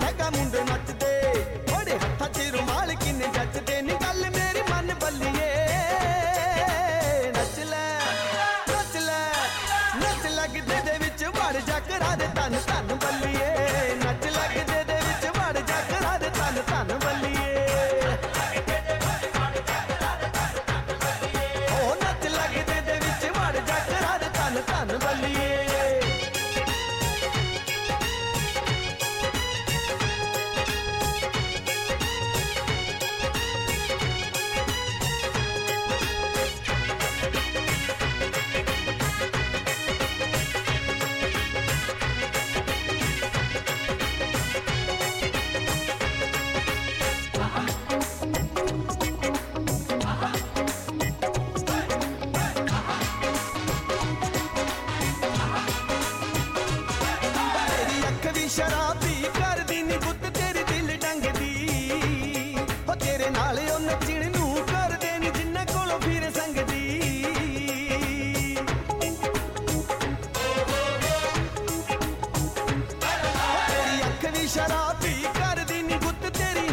ठगा मुंडे नचदे ओड़े हत्थां च रुमाल किन्ने जचदे नी गल मेरी मन बल्लिए नच लै नच लै नच लगदे दे विच वड़ जा करा दे तन तन बल्लिए नच लगदे दे विच वड़ जा करा दे तन तन बल्लिए ओ नच लगदे दे विच वड़ जा करा दे तन तन बल्लिए शराबी कर दी नी गुत तेरी दिल डंगदी हो तेरे नाल ओ नचण नू कर दे नी जिन्ना कोलों फिर संगदी तेरी अख दी शराबी कर दी नी गुत तेरी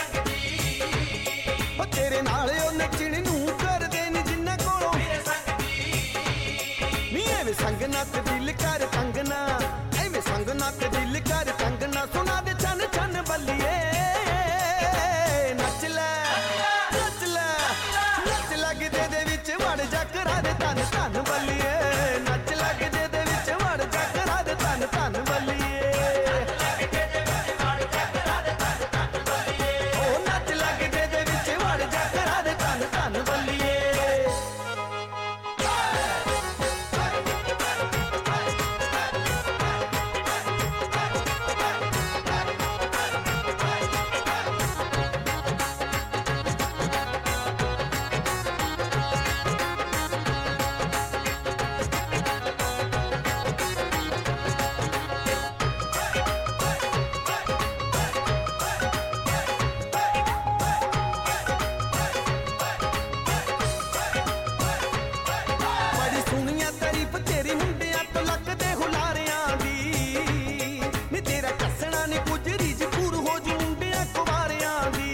हो तेरे नाल ओ नचण नू कर दे नी जिन्ना कोलों फिर संगदी नी एवे संग नच दिल कर तंगना संग नच दिल कर तंगना सुना दे छन छन बल्लिए नच लै नच लै नच लगदे दे विच वड़ जा करा दे तन तन बल्लिए नच लगदे दे विच वड़ जा करा दे तन तन बल्लिए ओ नच लगदे दे विच वड़ जा करा दे तन तन बल्लिए तेरी मुंडिया तो लगदे हुलारियां दी नी तेरा कसना नी कुछ रीज पूर हो जू मुंडिया कुवारियां दी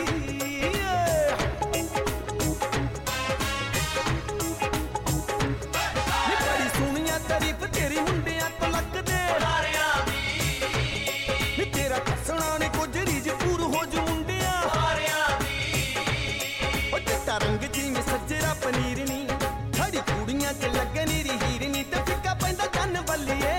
नी बड़ी सोहनिया तारीफ तेरी मुंडिया तो लगदे हुलारियां दी नी तेरा कसना नी कुछ रीज पूर हो जू मुंडिया कुवारियां दी ओ चिट्टा रंग जिवें सज्जरा पनीर नी खड़ी कुड़ियां च लगे नीरी हीरनी ते फिक्का पैंदा कन बल्लिए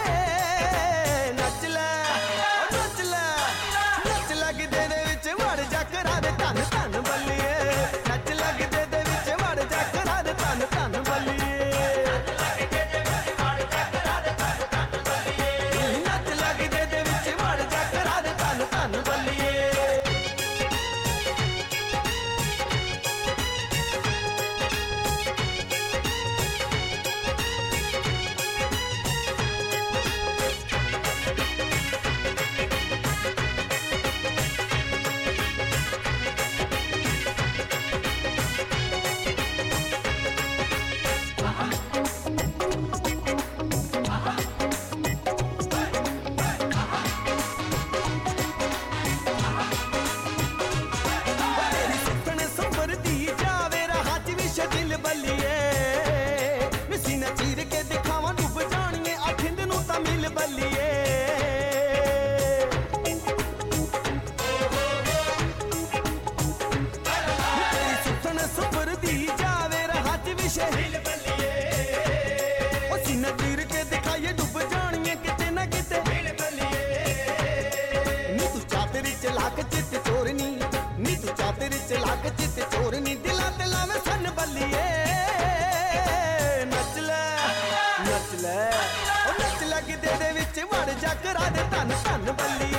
नच लै नच लै नच लगदे दे विच वड़ जा करा दे तन तन बल्लिए नच लगदे दे विच वड़ जा करा दे तन तन बल्लिए नच लगदे दे विच वड़ जा करा दे तन तन बल्लिए दिल बल्लिए सीना चीर के दिखावा डुब जानिए अखिंद नू तां मिल बल्लिए तेरी सुथन सुपर दी जावे राह च विशे दिल बल्लिए ओ सीना चीर के दिखाइए डुब जानिए किते ना किते दिल बल्लिए नी तू चादरी च लाक चित चोरनी नी तू चादरी च लाक चित चोरनी दिला ते लावे सन बल्लिए नच लै नच लै ओ नच लगदे दे विच वड़ जा करा दे तन तन बल्लिए